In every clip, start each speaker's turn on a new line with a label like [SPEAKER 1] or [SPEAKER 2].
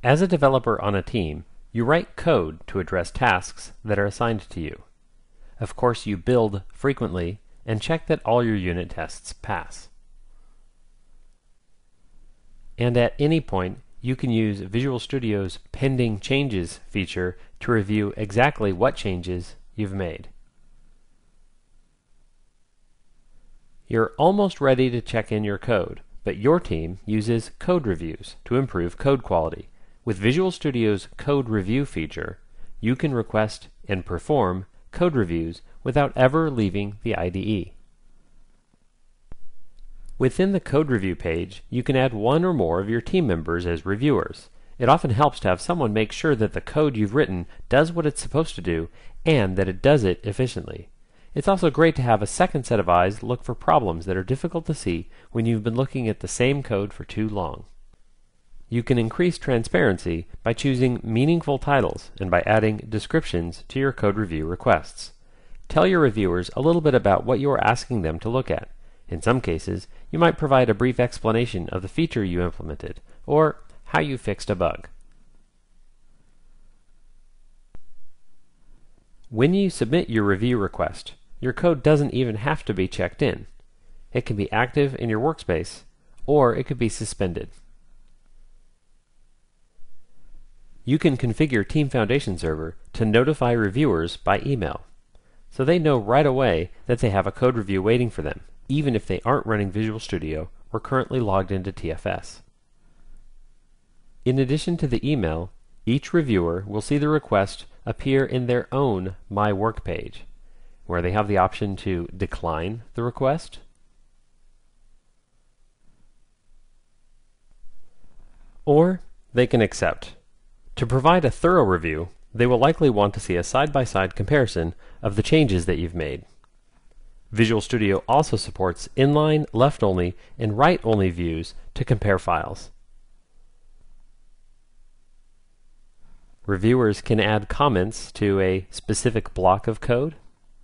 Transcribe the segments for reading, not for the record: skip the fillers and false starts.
[SPEAKER 1] As a developer on a team, you write code to address tasks that are assigned to you. Of course, you build frequently and check that all your unit tests pass. And at any point, you can use Visual Studio's Pending Changes feature to review exactly what changes you've made. You're almost ready to check in your code, but your team uses code reviews to improve code quality. With Visual Studio's Code Review feature, you can request and perform code reviews without ever leaving the IDE. Within the code review page, you can add one or more of your team members as reviewers. It often helps to have someone make sure that the code you've written does what it's supposed to do and that it does it efficiently. It's also great to have a second set of eyes look for problems that are difficult to see when you've been looking at the same code for too long. You can increase transparency by choosing meaningful titles and by adding descriptions to your code review requests. Tell your reviewers a little bit about what you are asking them to look at. In some cases, you might provide a brief explanation of the feature you implemented, or how you fixed a bug. When you submit your review request, your code doesn't even have to be checked in. It can be active in your workspace, or it could be suspended. You can configure Team Foundation Server to notify reviewers by email, so they know right away that they have a code review waiting for them, even if they aren't running Visual Studio or currently logged into TFS. In addition to the email, each reviewer will see the request appear in their own My Work page, where they have the option to decline the request, or they can accept. To provide a thorough review, they will likely want to see a side-by-side comparison of the changes that you've made. Visual Studio also supports inline, left-only, and right-only views to compare files. Reviewers can add comments to a specific block of code,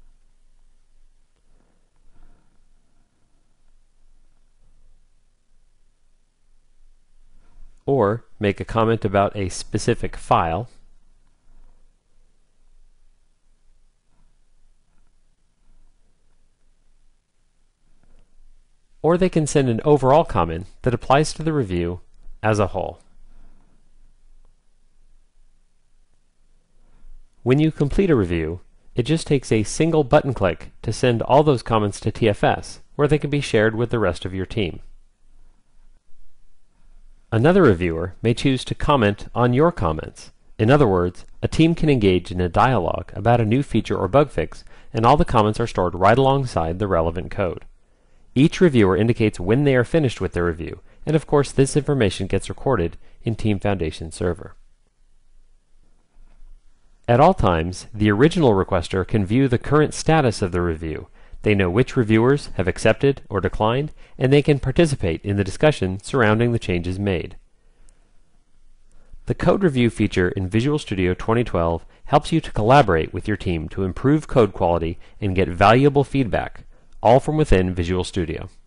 [SPEAKER 1] or make a comment about a specific file, or they can send an overall comment that applies to the review as a whole. When you complete a review, it just takes a single button click to send all those comments to TFS, where they can be shared with the rest of your team. Another reviewer may choose to comment on your comments. In other words, a team can engage in a dialogue about a new feature or bug fix, and all the comments are stored right alongside the relevant code. Each reviewer indicates when they are finished with their review, and of course this information gets recorded in Team Foundation Server. At all times, the original requester can view the current status of the review. They know which reviewers have accepted or declined, and they can participate in the discussion surrounding the changes made. The Code Review feature in Visual Studio 2012 helps you to collaborate with your team to improve code quality and get valuable feedback, all from within Visual Studio.